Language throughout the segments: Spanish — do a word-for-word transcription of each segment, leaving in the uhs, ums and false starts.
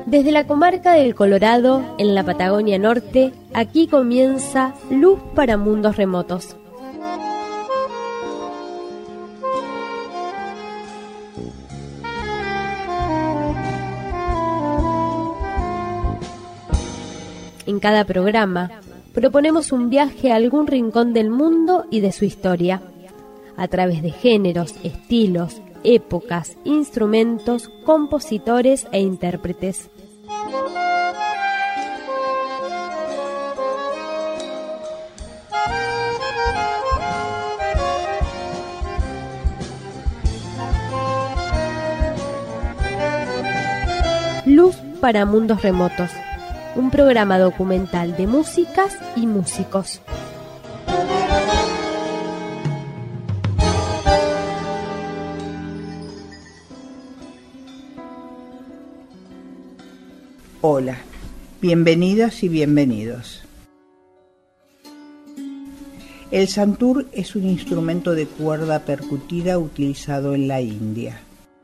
Desde la comarca del Colorado, en la Patagonia Norte, aquí comienza Luz para Mundos Remotos. En cada programa, proponemos un viaje a algún rincón del mundo y de su historia, a través de géneros, estilos, épocas, instrumentos, compositores e intérpretes. Luz para Mundos Remotos, un programa documental de músicas y músicos. Hola, bienvenidas y bienvenidos. El santur es un instrumento de cuerda percutida utilizado en la India.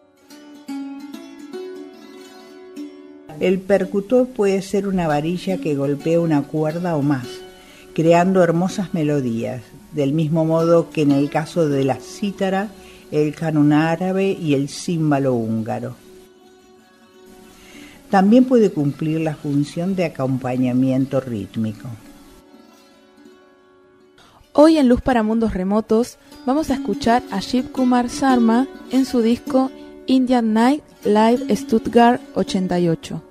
El percutor puede ser una varilla que golpea una cuerda o más, creando hermosas melodías, del mismo modo que en el caso de la cítara, el canun árabe y el címbalo húngaro. También puede cumplir la función de acompañamiento rítmico. Hoy en Luz para Mundos Remotos vamos a escuchar a Shiv Kumar Sharma en su disco Indian Night Live Stuttgart ochenta y ocho.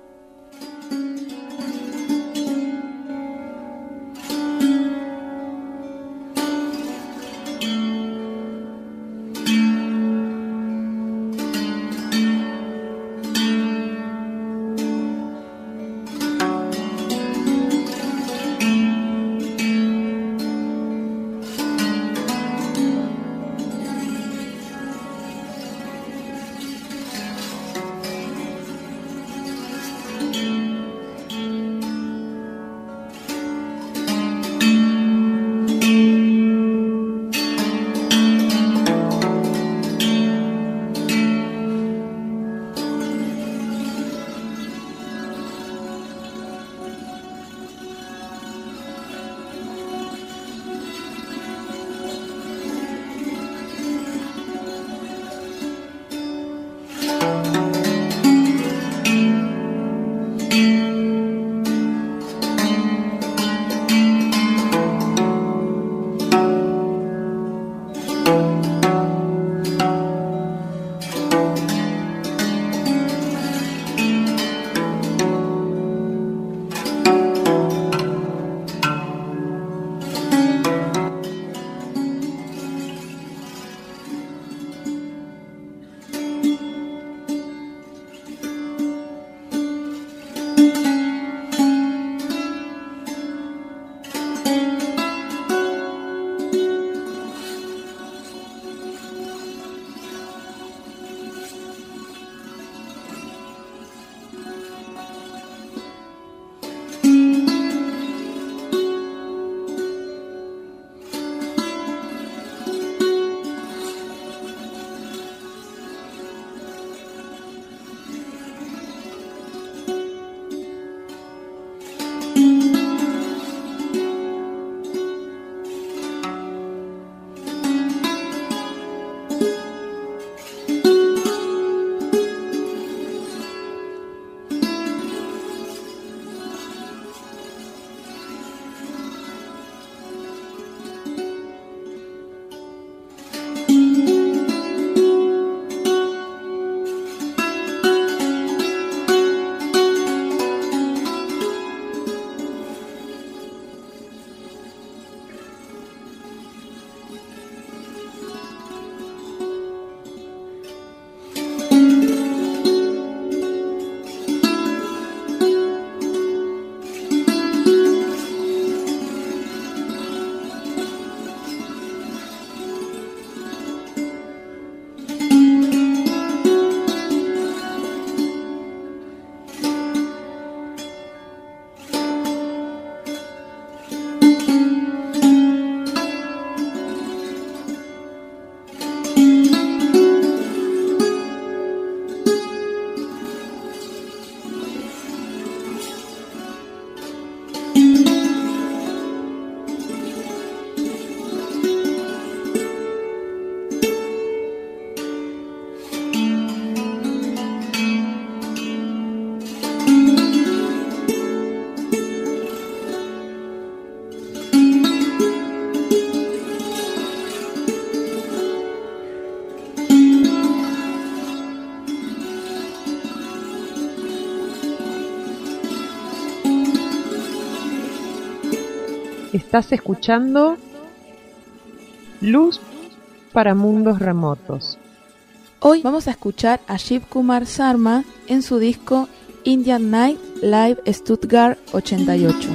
Estás escuchando Luz para Mundos Remotos. Hoy vamos a escuchar a Shiv Kumar Sharma en su disco Indian Night Live Stuttgart ochenta y ocho.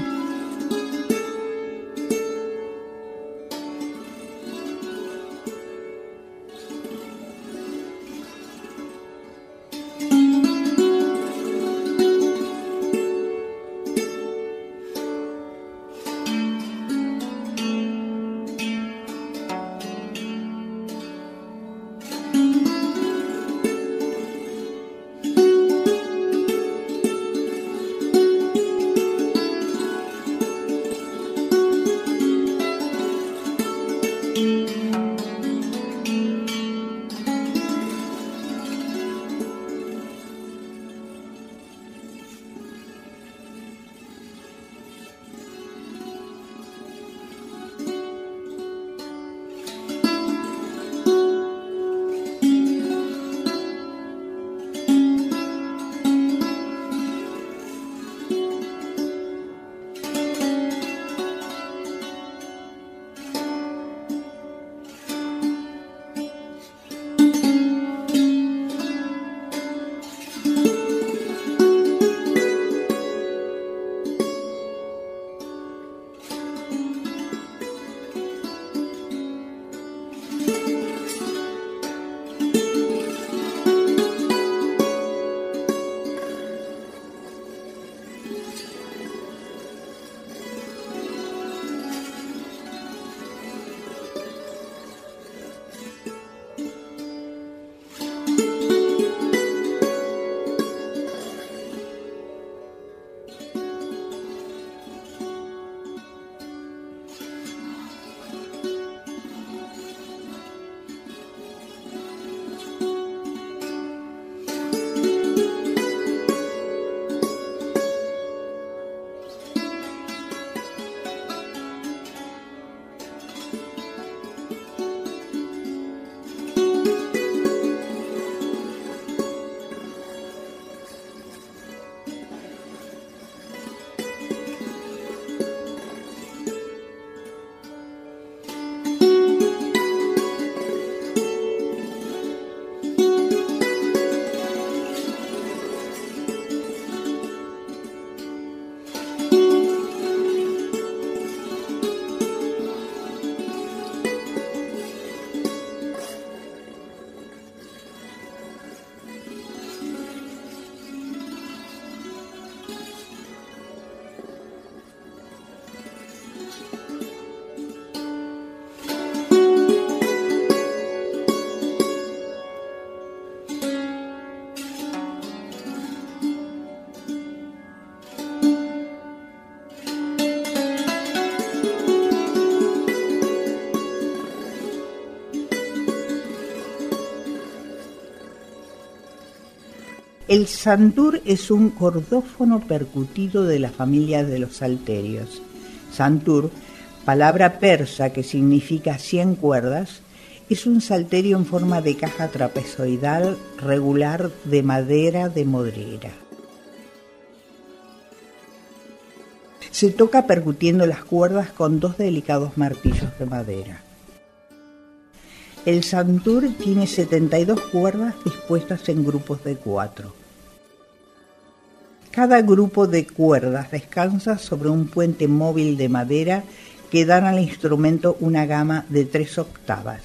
El santur es un cordófono percutido de la familia de los salterios. Santur, palabra persa que significa cien cuerdas, es un salterio en forma de caja trapezoidal regular de madera de modrera. Se toca percutiendo las cuerdas con dos delicados martillos de madera. El santur tiene setenta y dos cuerdas dispuestas en grupos de cuatro. Cada grupo de cuerdas descansa sobre un puente móvil de madera que dan al instrumento una gama de tres octavas.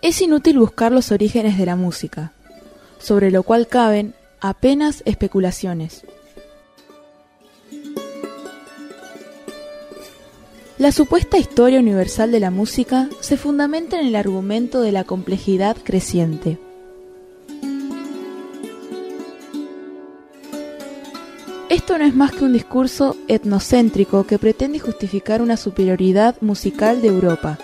Es inútil buscar los orígenes de la música, sobre lo cual caben apenas especulaciones. La supuesta historia universal de la música se fundamenta en el argumento de la complejidad creciente. Esto no es más que un discurso etnocéntrico que pretende justificar una superioridad musical de Europa.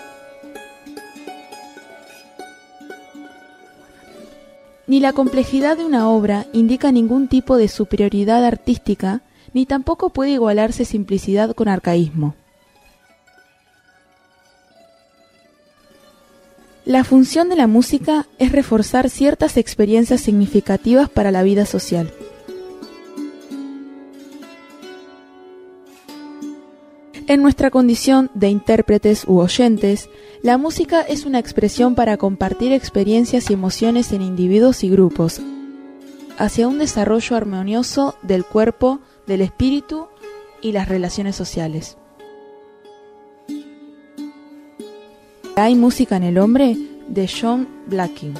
Ni la complejidad de una obra indica ningún tipo de superioridad artística, ni tampoco puede igualarse simplicidad con arcaísmo. La función de la música es reforzar ciertas experiencias significativas para la vida social. En nuestra condición de intérpretes u oyentes, la música es una expresión para compartir experiencias y emociones en individuos y grupos, hacia un desarrollo armonioso del cuerpo, del espíritu y las relaciones sociales. ¿Hay música en el hombre? De John Blacking.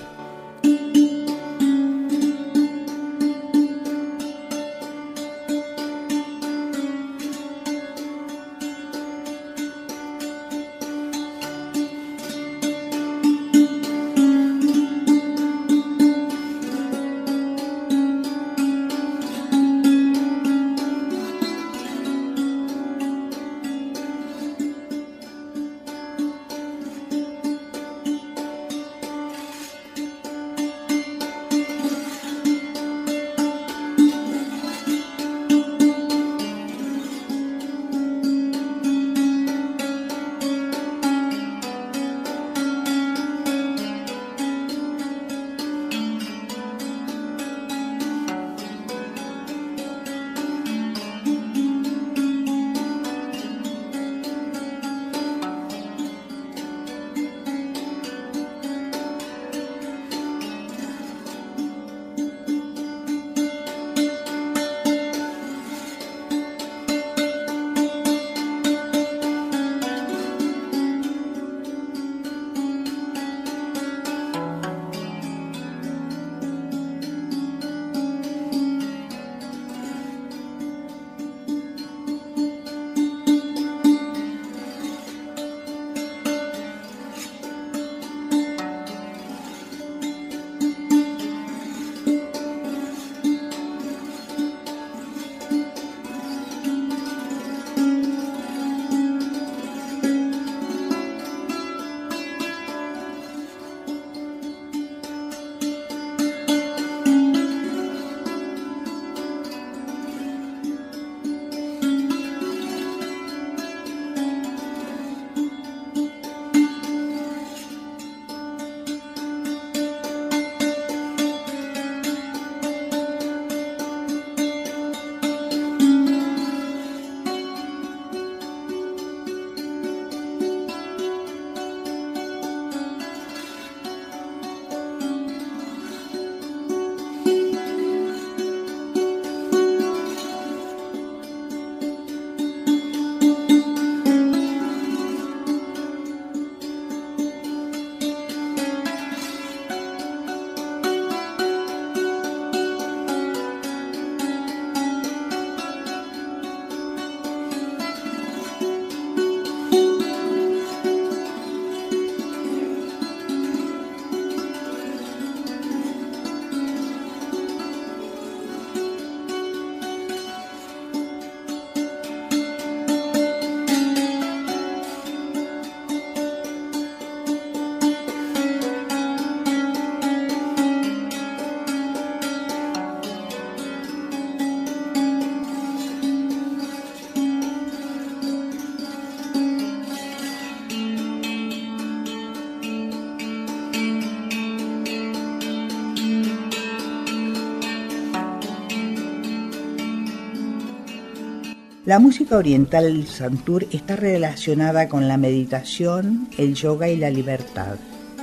La música oriental del santur está relacionada con la meditación, el yoga y la libertad.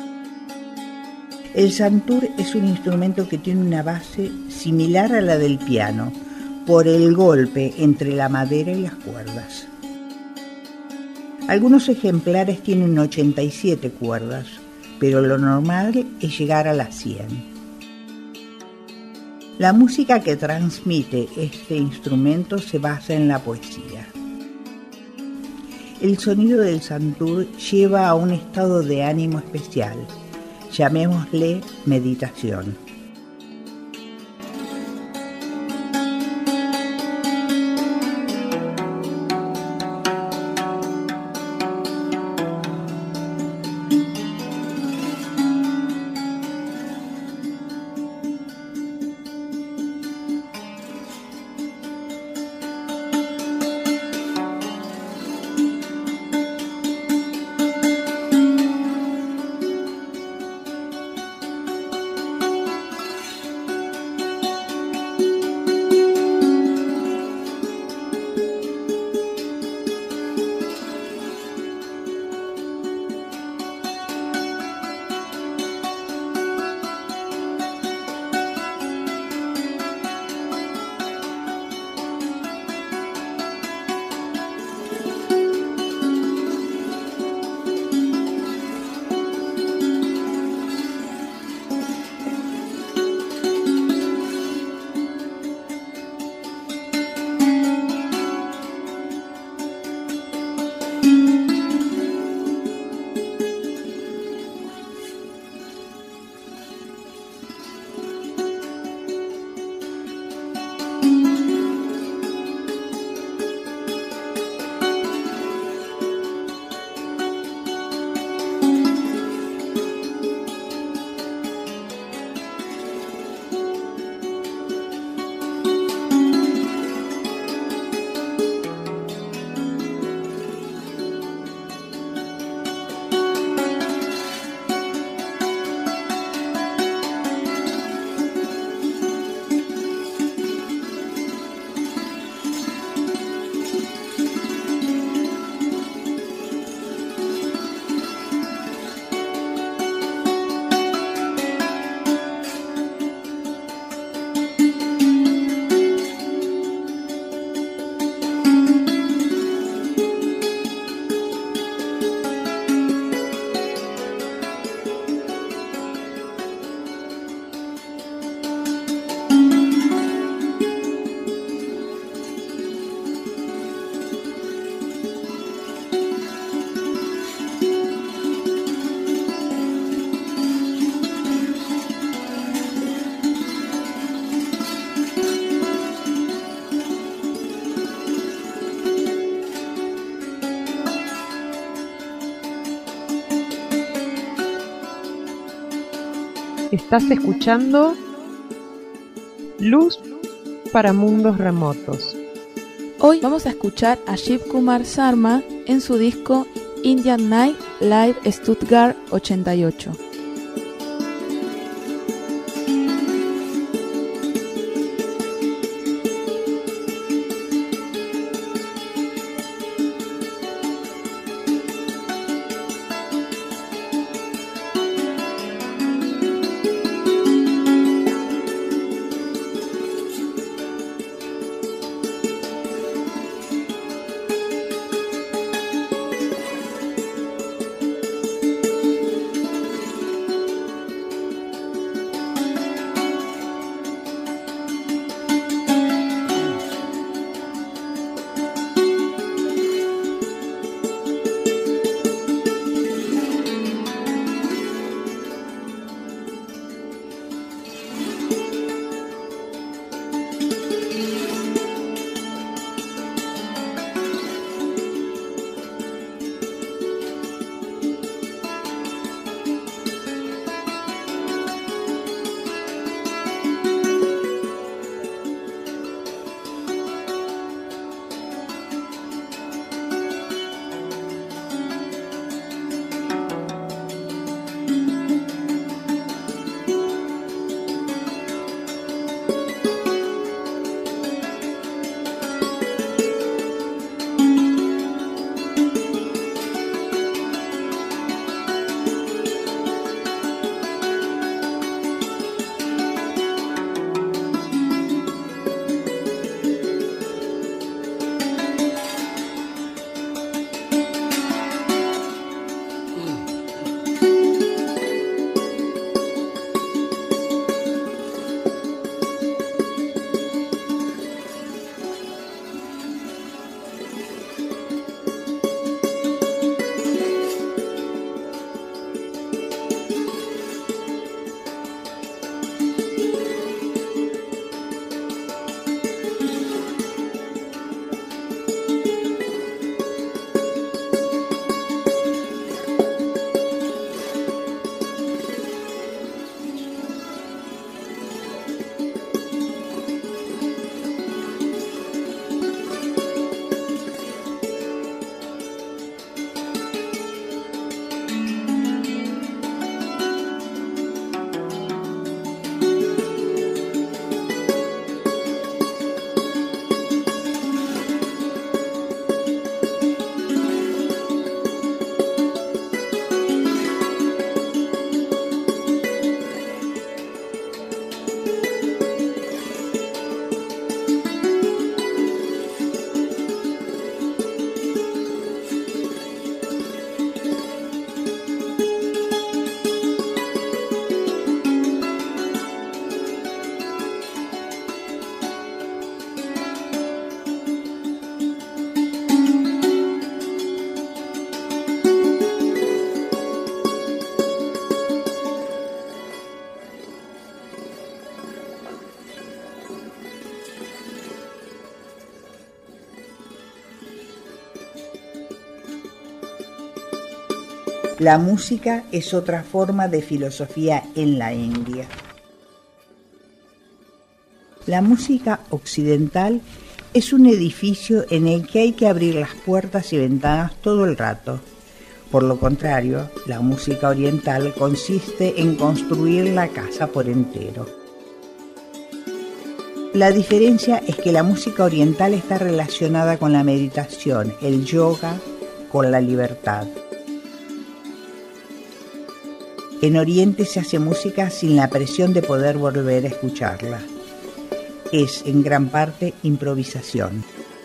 El santur es un instrumento que tiene una base similar a la del piano, por el golpe entre la madera y las cuerdas. Algunos ejemplares tienen ochenta y siete cuerdas, pero lo normal es llegar a las cien. La música que transmite este instrumento se basa en la poesía. El sonido del santur lleva a un estado de ánimo especial, llamémosle meditación. Estás escuchando Luz para Mundos Remotos. Hoy vamos a escuchar a Shiv Kumar Sharma en su disco Indian Night Live Stuttgart ochenta y ocho. La música es otra forma de filosofía en la India. La música occidental es un edificio en el que hay que abrir las puertas y ventanas todo el rato. Por lo contrario, la música oriental consiste en construir la casa por entero. La diferencia es que la música oriental está relacionada con la meditación, el yoga, con la libertad. En Oriente se hace música sin la presión de poder volver a escucharla. Es en gran parte improvisación.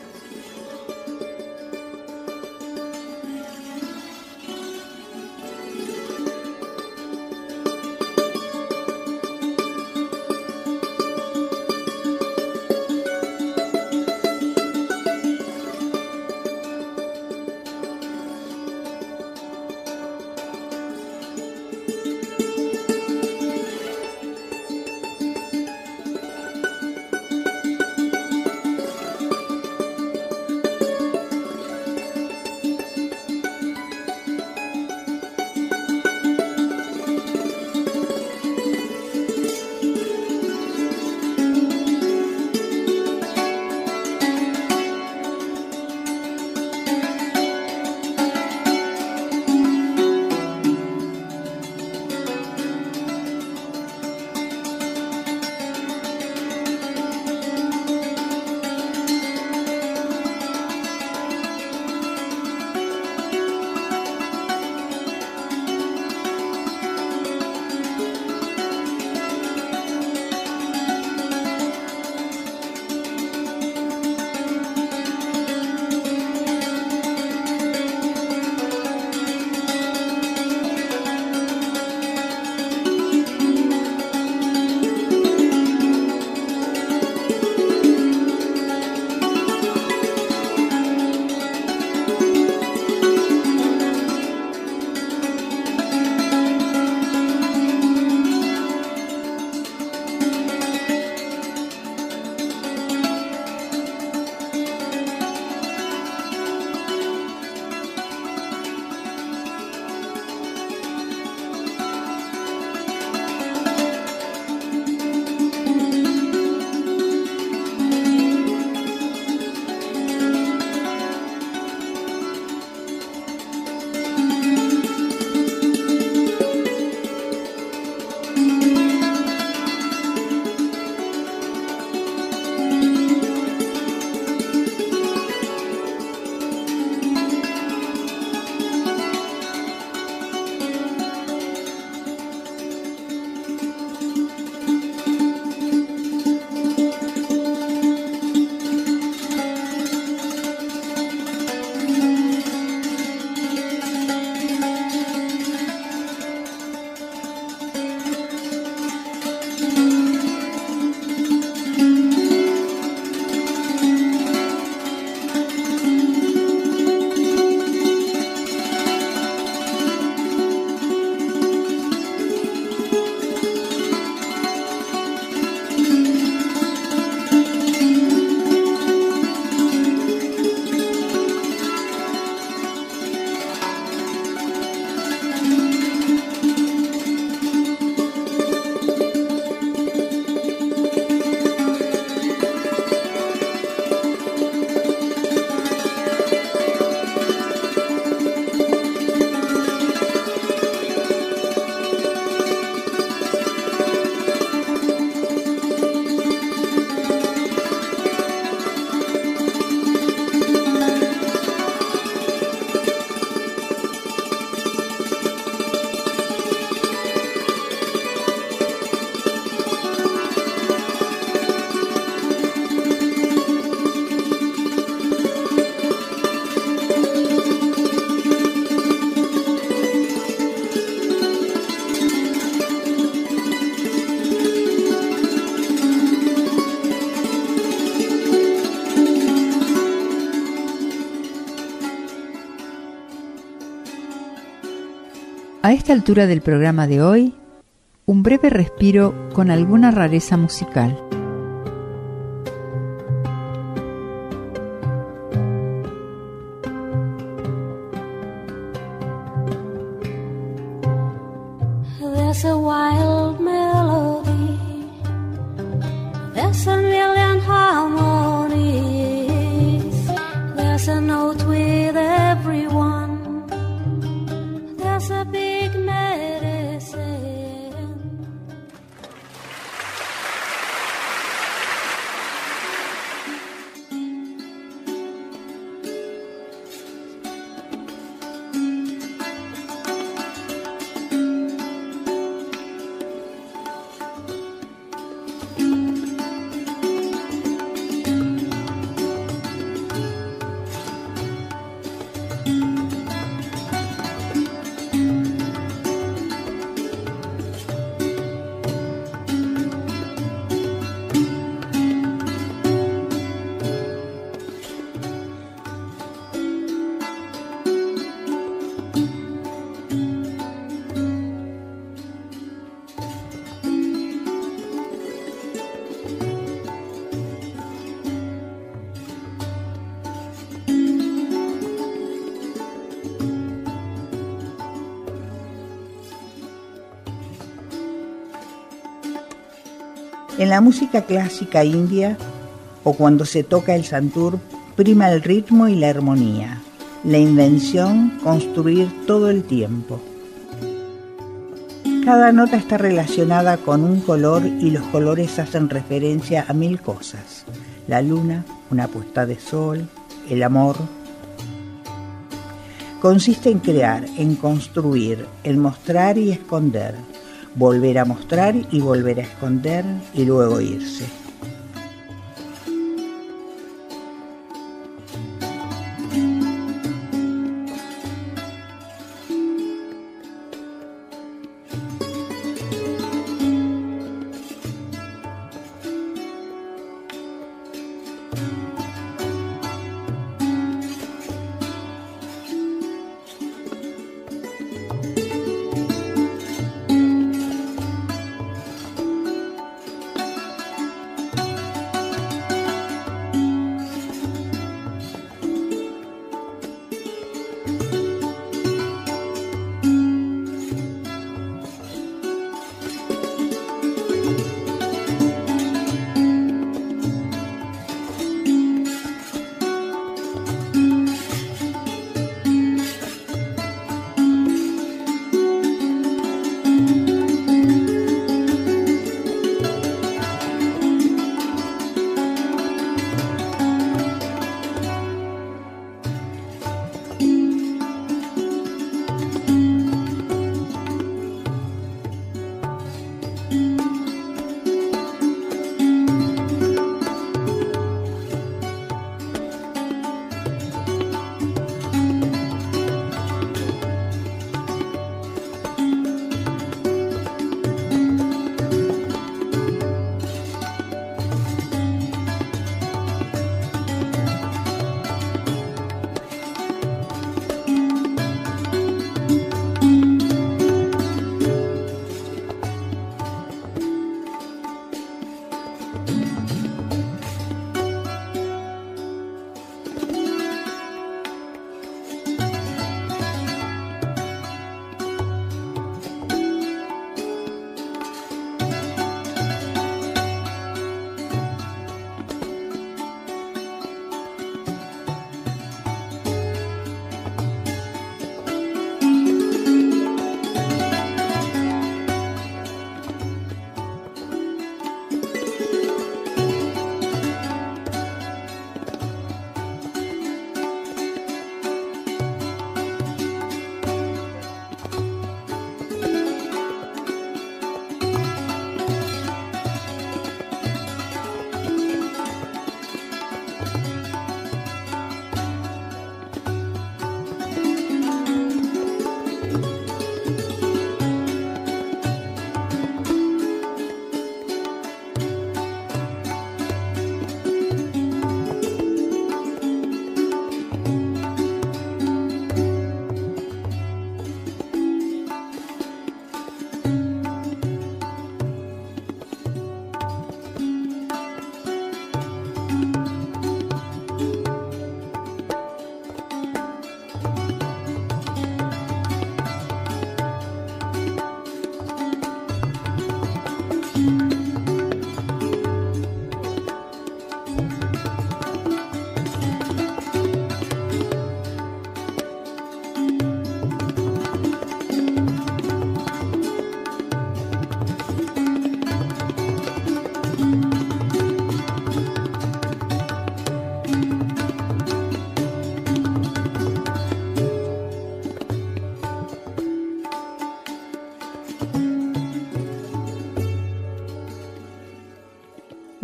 A esta altura del programa de hoy, un breve respiro con alguna rareza musical. wild melody. There's a million harmonies. There's a note with everyone. There's a big medicine. En la música clásica india, o cuando se toca el santur, prima el ritmo y la armonía, la invención, construir todo el tiempo. Cada nota está relacionada con un color y los colores hacen referencia a mil cosas: la luna, una puesta de sol, el amor. Consiste en crear, en construir, en mostrar y esconder, volver a mostrar y volver a esconder y luego irse.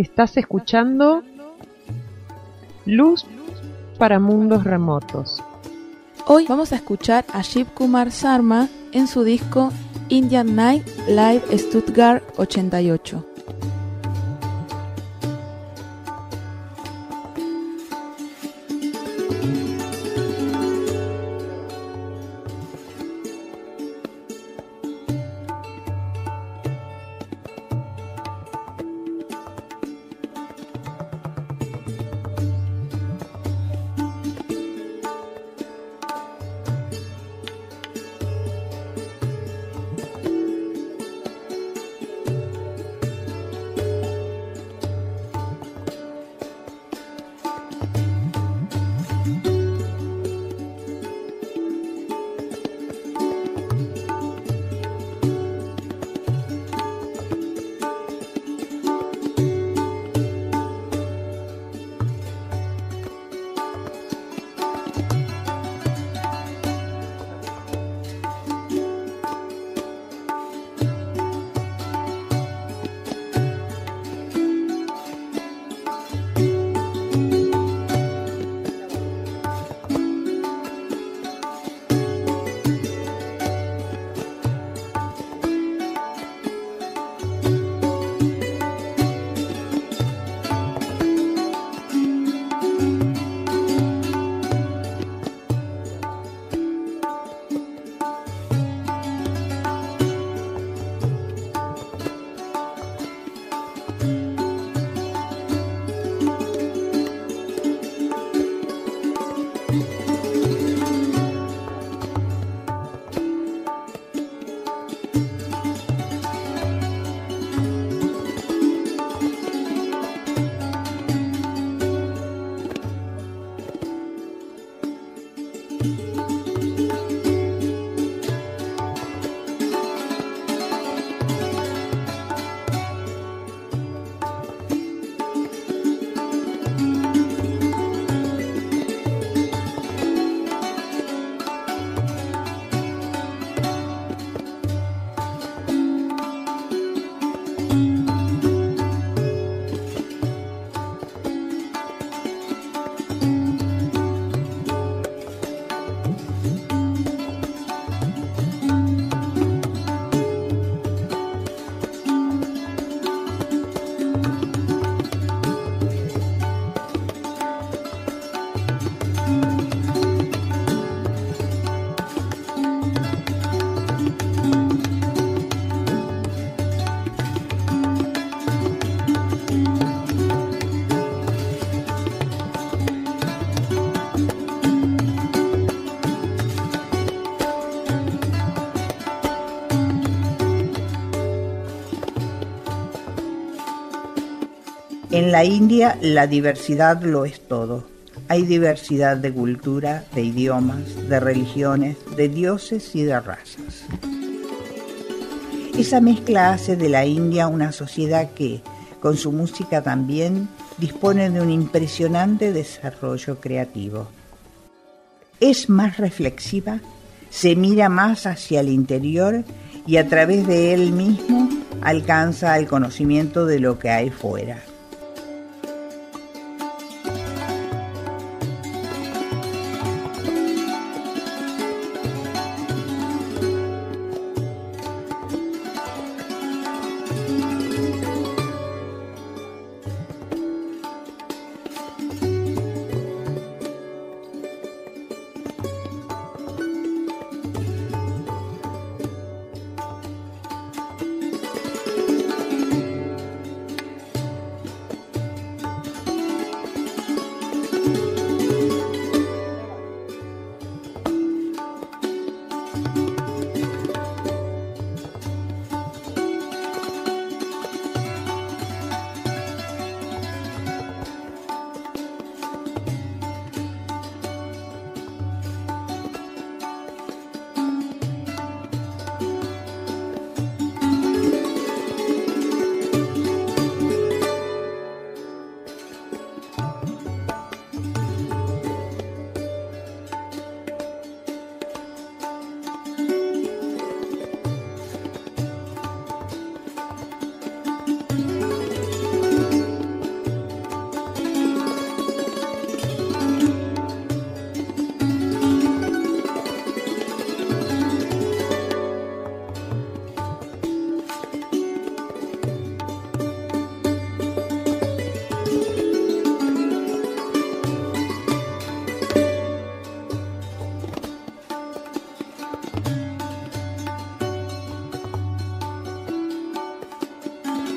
Estás escuchando Luz para Mundos Remotos. Hoy vamos a escuchar a Shiv Kumar Sharma en su disco Indian Night Live Stuttgart ochenta y ocho. En la India la diversidad lo es todo. Hay diversidad de cultura, de idiomas, de religiones, de dioses y de razas. Esa mezcla hace de la India una sociedad que, con su música también, dispone de un impresionante desarrollo creativo. Es más reflexiva, se mira más hacia el interior y a través de él mismo alcanza el conocimiento de lo que hay fuera.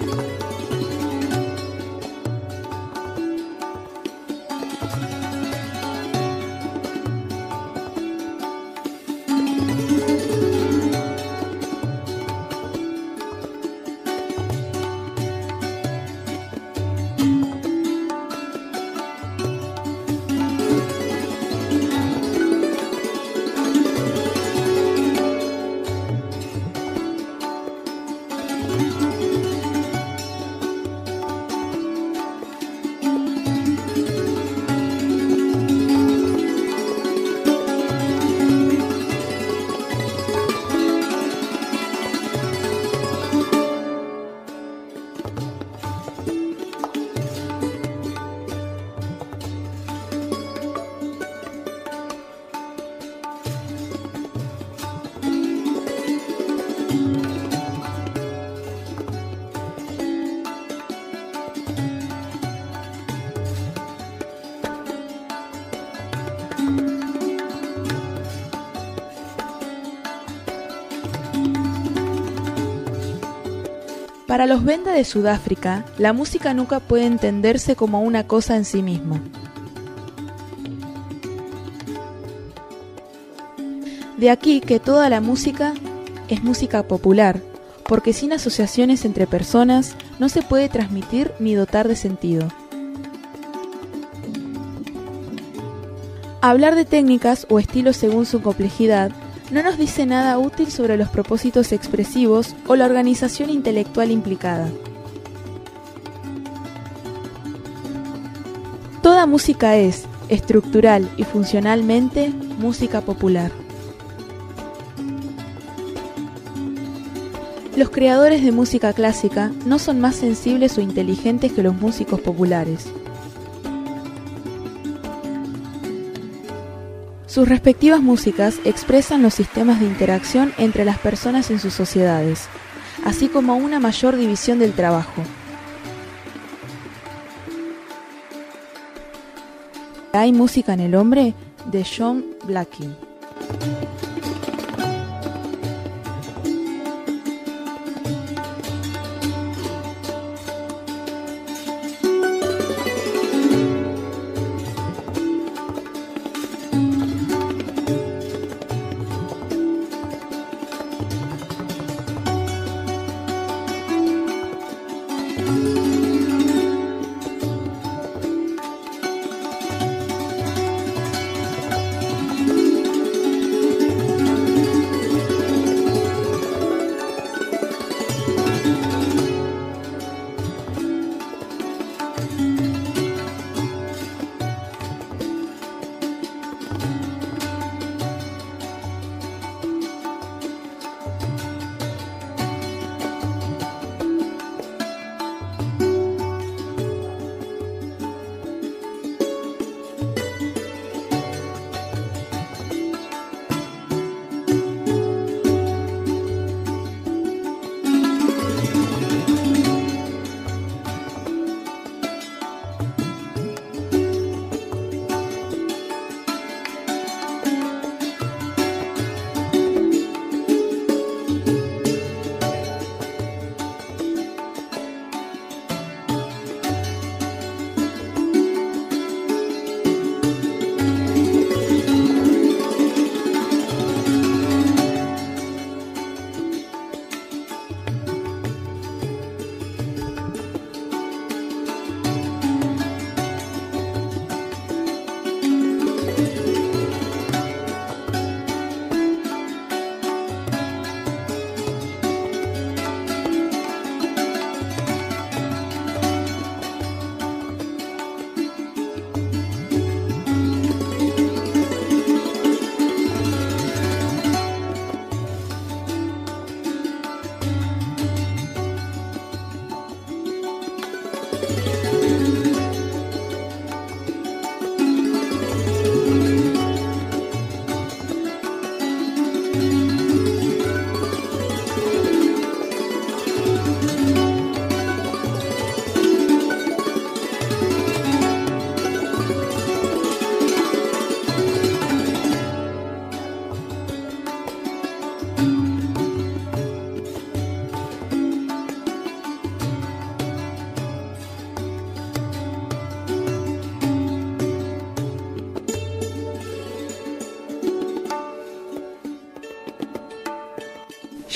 Para los Venda de Sudáfrica, la música nunca puede entenderse como una cosa en sí misma. De aquí que toda la música es música popular, porque sin asociaciones entre personas no se puede transmitir ni dotar de sentido. Hablar de técnicas o estilos según su complejidad no nos dice nada útil sobre los propósitos expresivos o la organización intelectual implicada. Toda música es, estructural y funcionalmente, música popular. Los creadores de música clásica no son más sensibles o inteligentes que los músicos populares. Sus respectivas músicas expresan los sistemas de interacción entre las personas en sus sociedades, así como una mayor división del trabajo. ¿Hay música en el hombre? De John Blackie.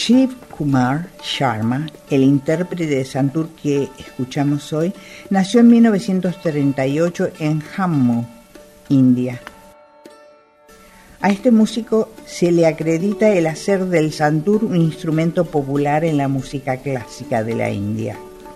Shiv Kumar Sharma, el intérprete de santur que escuchamos hoy, nació en mil novecientos treinta y ocho en Jammu, India. A este músico se le acredita el hacer del santur un instrumento popular en la música clásica de la India.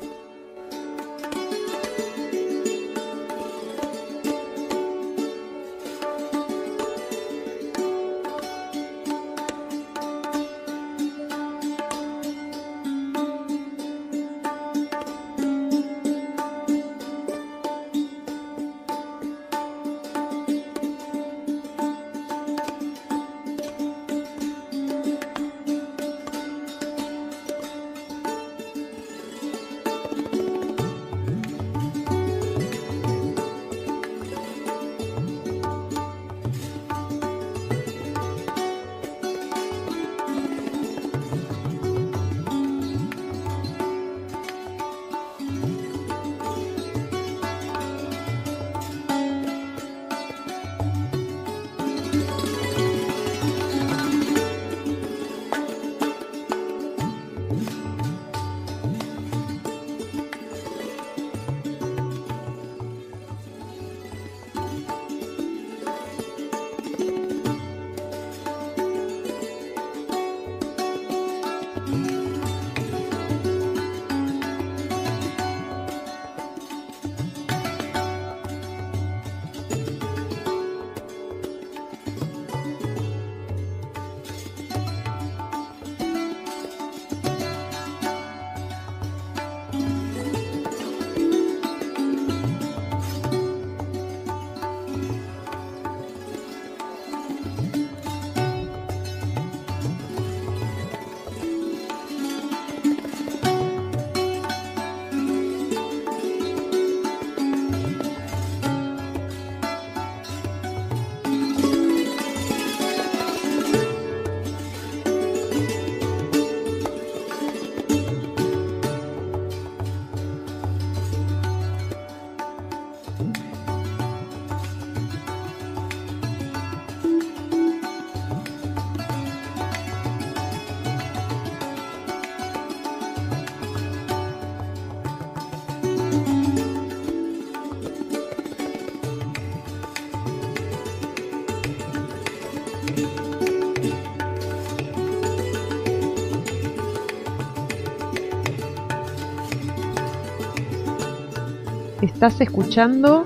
Estás escuchando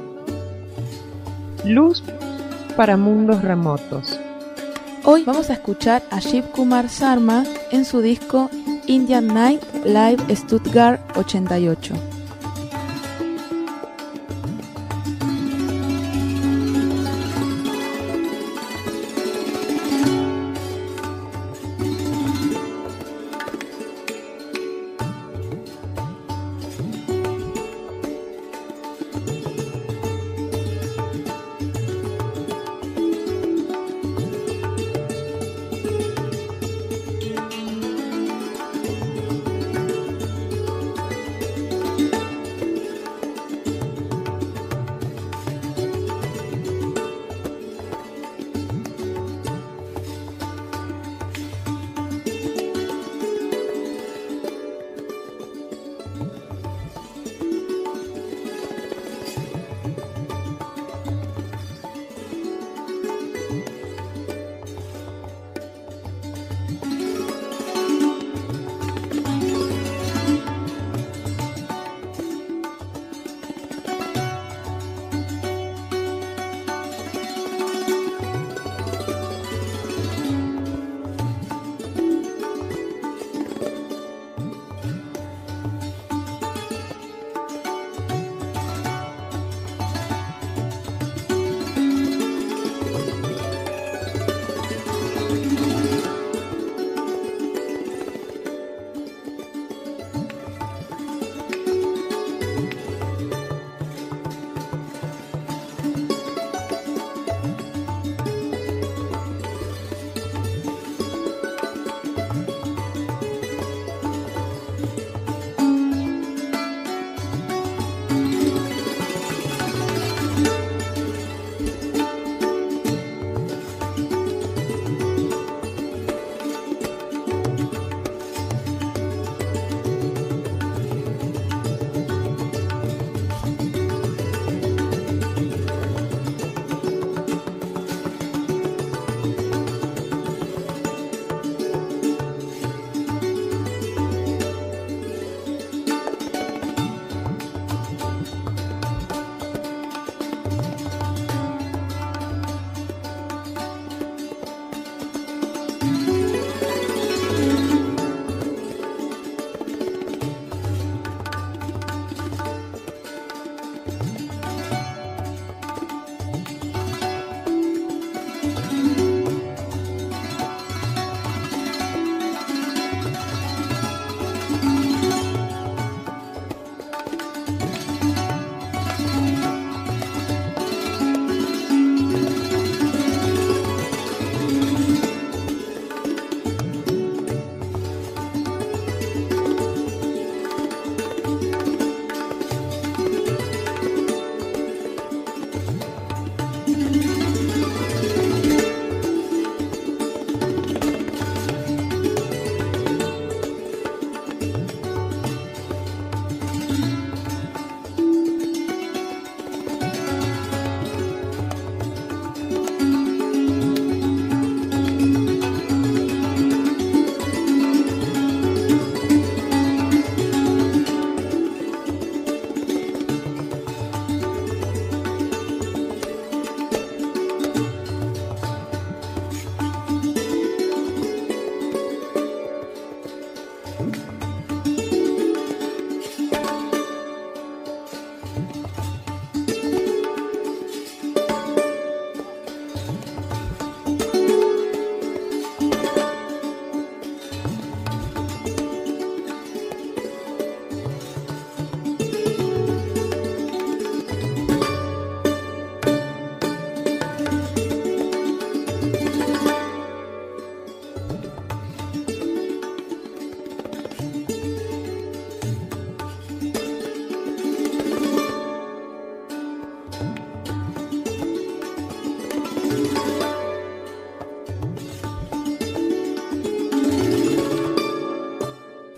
Luz para Mundos Remotos. Hoy vamos a escuchar a Shiv Kumar Sharma en su disco Indian Night Live Stuttgart ochenta y ocho.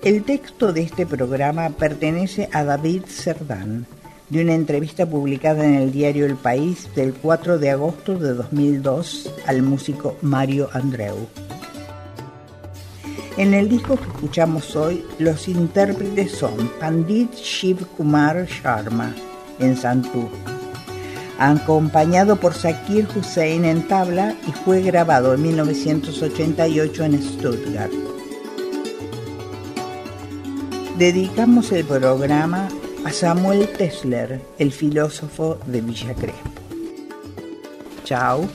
El texto de este programa pertenece a David Cerdán, de una entrevista publicada en el diario El País del cuatro de agosto de dos mil dos al músico Mario Andreu. En el disco que escuchamos hoy, los intérpretes son Pandit Shiv Kumar Sharma en santú, acompañado por Zakir Hussain en tabla, y fue grabado en mil novecientos ochenta y ocho en Stuttgart. Dedicamos el programa a Samuel Tesler, el filósofo de Villa Crespo. Chao.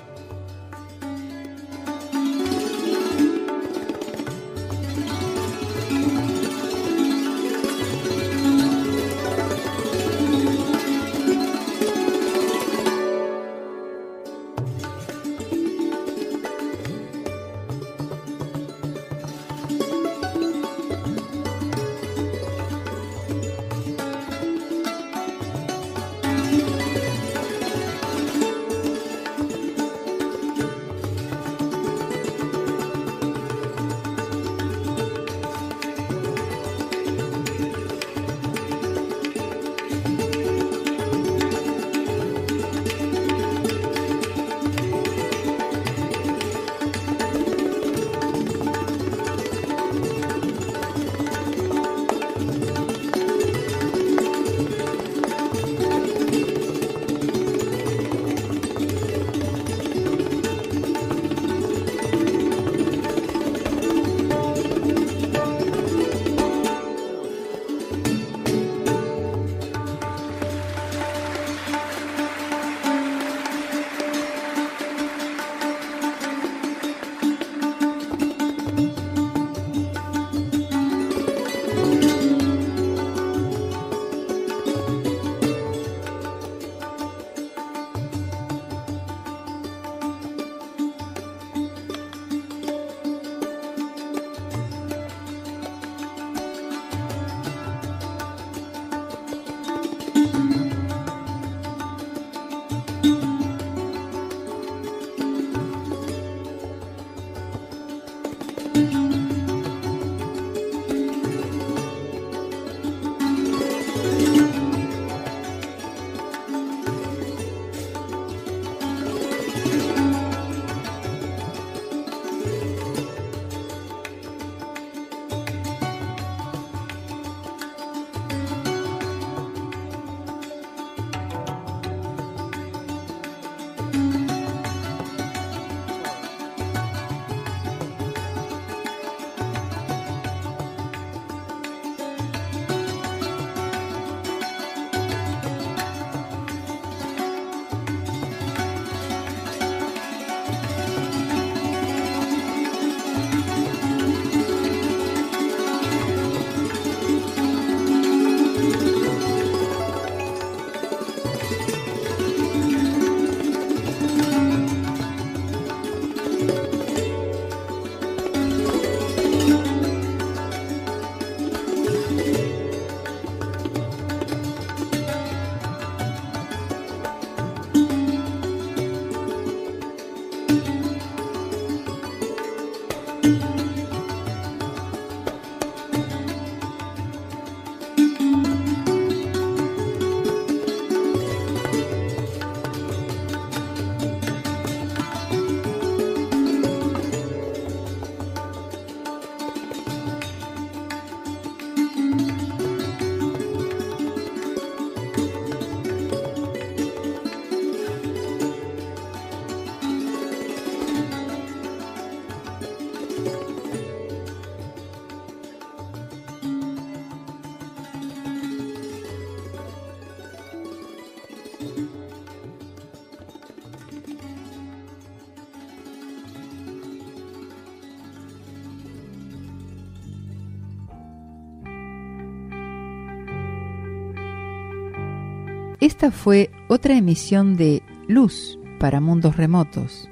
Esta fue otra emisión de Luz para Mundos Remotos.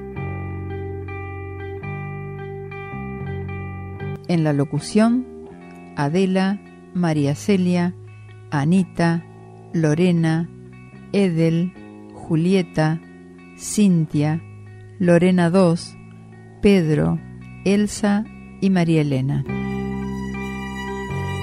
En la locución, Adela, María Celia, Anita, Lorena, Edel, Julieta, Cintia, Lorena dos, Pedro, Elsa y María Elena.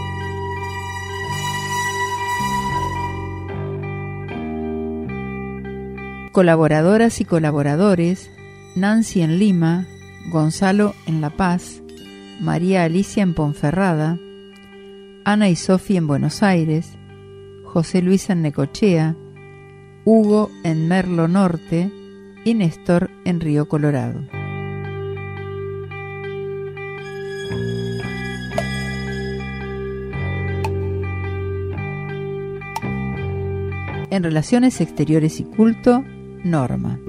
Colaboradoras y colaboradores: Nancy en Lima, Gonzalo en La Paz, María Alicia en Ponferrada, Ana y Sofía en Buenos Aires, José Luis en Necochea, Hugo en Merlo Norte y Néstor en Río Colorado. En Relaciones Exteriores y Culto, Norma.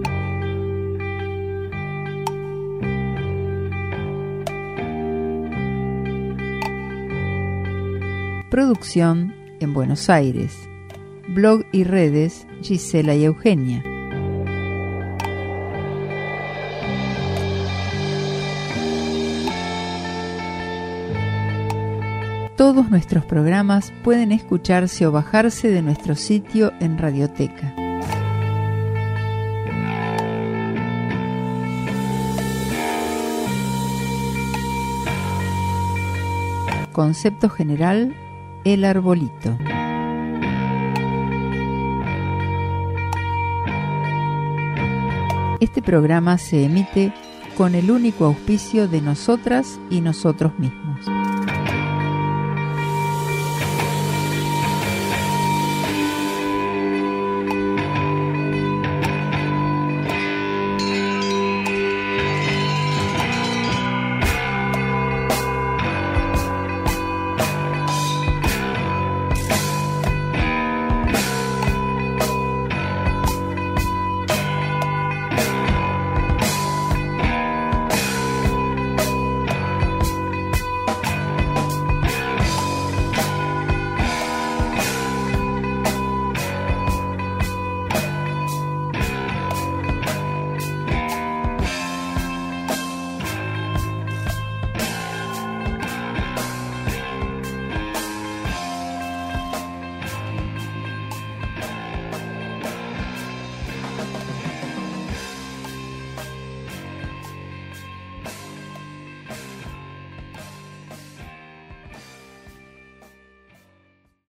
Producción en Buenos Aires. Blog y redes, Gisela y Eugenia. Todos nuestros programas pueden escucharse o bajarse de nuestro sitio en Radioteca. Concepto general: El Arbolito. Este programa se emite con el único auspicio de nosotras y nosotros mismos.